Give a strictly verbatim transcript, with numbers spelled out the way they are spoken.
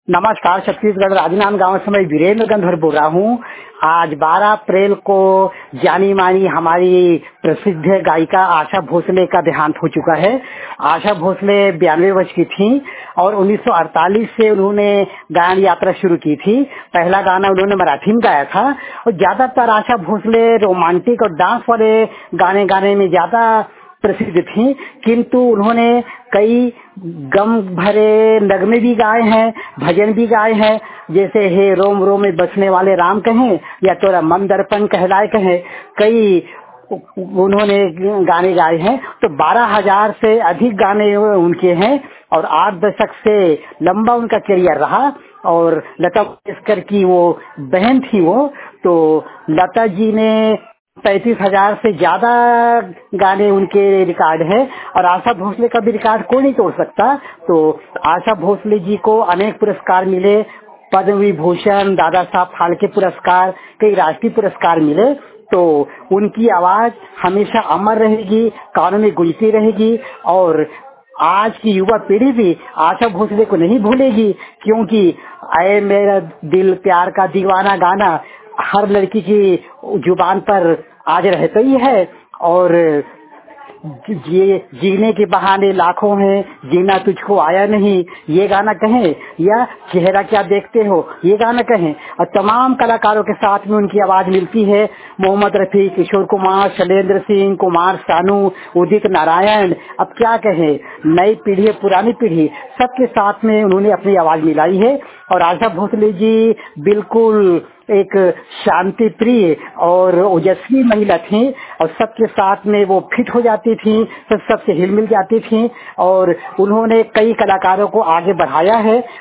नमस्कार, छत्तीसगढ़ राजनांद गांव से मैं वीरेंद्र गंधर बोल रहा हूँ। आज बारह अप्रैल को जानी मानी हमारी प्रसिद्ध गायिका आशा भोसले का देहांत हो चुका है। आशा भोसले बयानवे वर्ष की थी और उन्नीस सौ अड़तालीस से उन्होंने गायन यात्रा शुरू की थी। पहला गाना उन्होंने मराठी में गाया था और ज्यादातर आशा भोसले रोमांटिक और डांस वाले गाने गाने में ज्यादा प्रसिद्ध थी, किंतु उन्होंने कई गम भरे नगमे भी गाए हैं, भजन भी गाए हैं, जैसे हे रोम रोम में बसने वाले राम कहें या तोरा मन दर्पण कहलाए कहें, कई उन्होंने गाने गाए हैं। तो बारह हजार से अधिक गाने उनके हैं और आठ दशक से लंबा उनका करियर रहा। और लता मंगेशकर की वो बहन थी वो, तो लता जी ने पैंतीस हजार से ज्यादा गाने उनके रिकॉर्ड है और आशा भोसले का भी रिकॉर्ड कोई नहीं तोड़ सकता। तो आशा भोसले जी को अनेक पुरस्कार मिले, पद्म विभूषण, दादा साहब फाल्के पुरस्कार, कई राष्ट्रीय पुरस्कार मिले। तो उनकी आवाज हमेशा अमर रहेगी, कानों में गूंजती रहेगी और आज की युवा पीढ़ी भी आशा भोसले को नहीं भूलेगी, क्योंकि ऐ मेरा दिल प्यार का दीवाना गाना हर लड़की की जुबान पर आज रहता ही है। और जी, जीने के बहाने लाखों हैं, जीना तुझको आया नहीं, ये गाना कहें, या चेहरा क्या देखते हो, ये गाना कहें। और तमाम कलाकारों के साथ में उनकी आवाज मिलती है। मोहम्मद रफी, किशोर कुमार, शैलेंद्र सिंह, कुमार सानू, उदित नारायण, अब क्या कहें, नई पीढ़ी पुरानी पीढ़ी सबके साथ में उन्होंने अपनी आवाज मिलाई है। और आशा भोसले जी बिल्कुल एक शांति प्रिय और ओजस्वी महिला थी और सबके साथ में वो फिट हो जाती थी, सब सबसे हिल मिल जाती थी और उन्होंने कई कलाकारों को आगे बढ़ाया है।